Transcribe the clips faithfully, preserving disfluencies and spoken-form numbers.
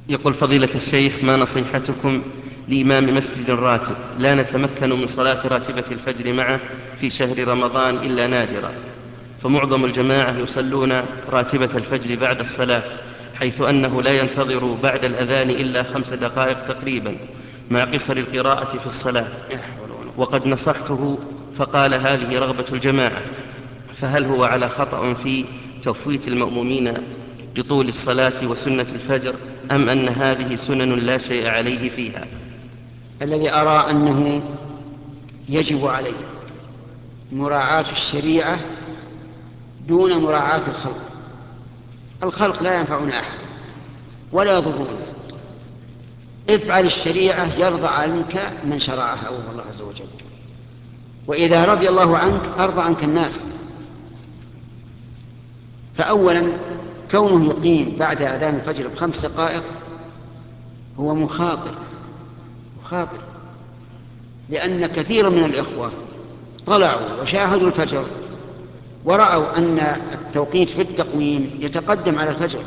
يقول فضيلة الشيخ: ما نصيحتكم لإمام مسجد راتب لا نتمكن من صلاة راتبة الفجر معه في شهر رمضان إلا نادرا، فمعظم الجماعة يصلون راتبة الفجر بعد الصلاة، حيث أنه لا ينتظر بعد الأذان إلا خمس دقائق تقريبا مع قصر القراءة في الصلاة، وقد نصحته فقال هذه رغبة الجماعة، فهل هو على خطأ في تفويت المأمومين لطول الصلاة وسنة الفجر، أم أن هذه سنن لا شيء عليه فيها؟ الذي أرى أنه يجب عليه مراعاة الشريعة دون مراعاة الخلق. الخلق لا ينفعون أحدا ولا يضرونه. افعل الشريعة يرضى عنك من شرعها وهو الله عز وجل، وإذا رضي الله عنك أرضى عنك الناس. فأولا كونه يقيم بعد أذان الفجر بخمس دقائق هو مخاطر مخاطر لأن كثيرا من الإخوة طلعوا وشاهدوا الفجر ورأوا أن التوقيت في التقويم يتقدم على الفجر،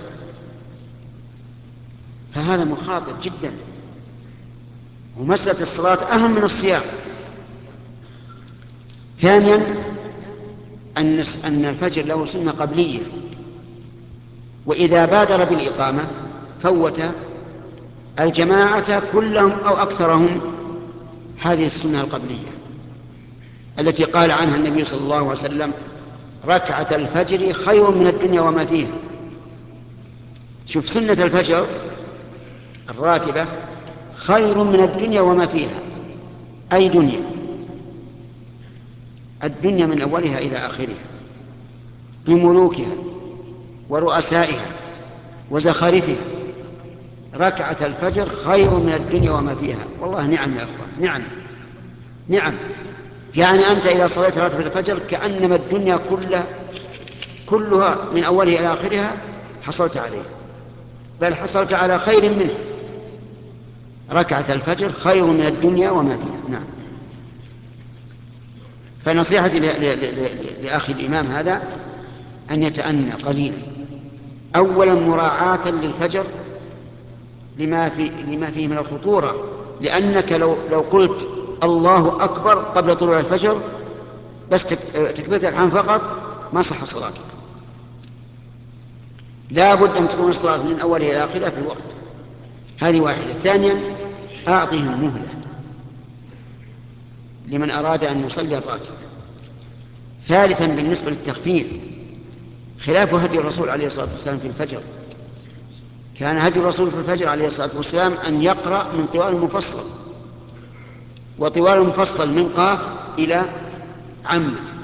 فهذا مخاطر جدا. ومسألة الصلاة أهم من الصيام. ثانيا أن الفجر له سنة قبلية، وإذا بادر بالإقامة فوت الجماعة كلهم أو أكثرهم هذه السنة القبلية التي قال عنها النبي صلى الله عليه وسلم: ركعة الفجر خير من الدنيا وما فيها. شوف، سنة الفجر الراتبة خير من الدنيا وما فيها. أي دنيا؟ الدنيا من أولها إلى آخرها بملوكها ورؤسائها وزخارفها. ركعة الفجر خير من الدنيا وما فيها. والله نعم يا أخوان، نعم نعم. يعني أنت إذا صليت راتبة الفجر كأنما الدنيا كلها كلها من أولها إلى آخرها حصلت عليه، بل حصلت على خير منه. ركعة الفجر خير من الدنيا وما فيها. نعم. فنصيحتي لأخي الإمام هذا أن يتأنى قليلا. أولا مراعاة للفجر لما, في لما فيه من الخطورة، لأنك لو, لو قلت الله أكبر قبل طلوع الفجر بس تكبيرة الإحرام فقط ما صح صلاتك. لا بد أن تكون الصلاة من أولها إلى آخرها في الوقت. هذه واحدة. ثانيا أعطهم مهلة لمن أراد أن يصلي الراتب. ثالثا بالنسبة للتخفيف خلاف هدي الرسول عليه الصلاة والسلام في الفجر. كان هدي الرسول في الفجر عليه الصلاة والسلام أن يقرأ من طوال المفصل، وطوال المفصل من قاف إلى عم.